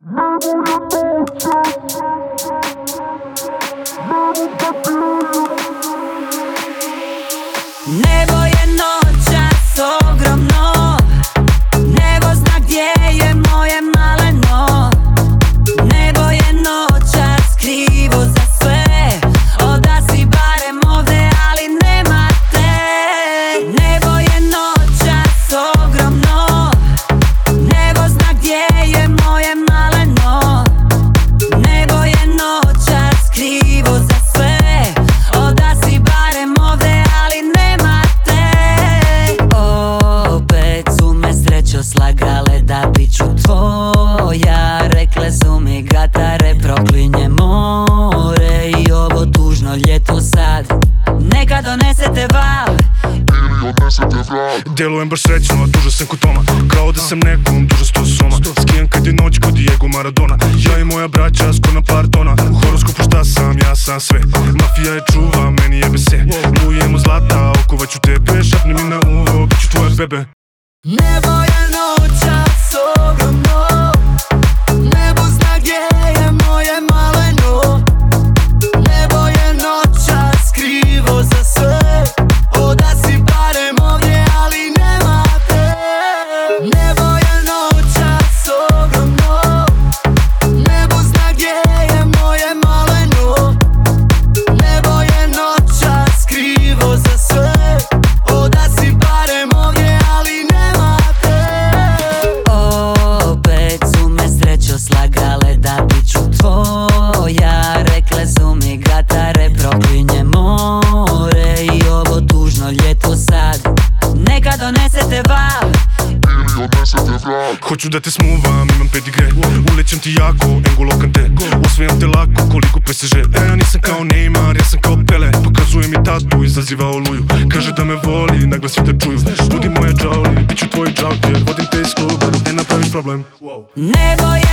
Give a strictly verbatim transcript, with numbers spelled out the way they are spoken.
Nebo je noćas ogromno, nebo zna gdje je moje maleno. Nebo je noćas krivo za sve, oda si barem ovde, ali nema te. Nebo je noćas ogromno, nebo zna gdje je moje maleno. Nebo je noćas krivo za sve, oda si barem ovde, ali nema te. Opet su me srećo slagale da bit ću tvoja. Rekle su mi gatare, proklinje more i ovo tužno ljeto sad neka donesete val. Delujem baš srećno, a tužan sam kod Toma. Kao da sam nekom dužan sto soma. Skijem kad je noć kod Diego Maradona. Ja i moja braća skoro na par tona. U horoskopu šta sam, ja sam sve. Mafija je čuva, meni jebe se. Lujem u zlata, okovaću tebe. Šapni mi na uvo, bit ću tvoje bebe. Nebo je noćas ogromno, nebo zna gdje je moje maleno. Nebo je noćas krivo za sve, oda si barem ovdje, ali nema te. Nebo je noćas ogromno, nebo zna gdje je moje maleno. Nebo je noćas krivo za sve, oda si barem ovdje, ali nema te. Opet su me srećo slagale da bit ću tvoja. Rekle su mi gatare, proklinje more i ovo tužno ljeto sad neka donesete val. Hoću da te smuvam, imam pedigre. Ulećem ti jako, N'Golo Kante. Osvajam te lako, koliko P S G. E, ja nisam kao Neymar, ja sam kao Pele. Pokazuje mi tatu, izaziva oluju. Kaže da me voli, naglas svi te čuju. Budi moja džavli, bit ću tvoj džavker. Vodim te iz kluba, dok ne napraviš problem. Nebo je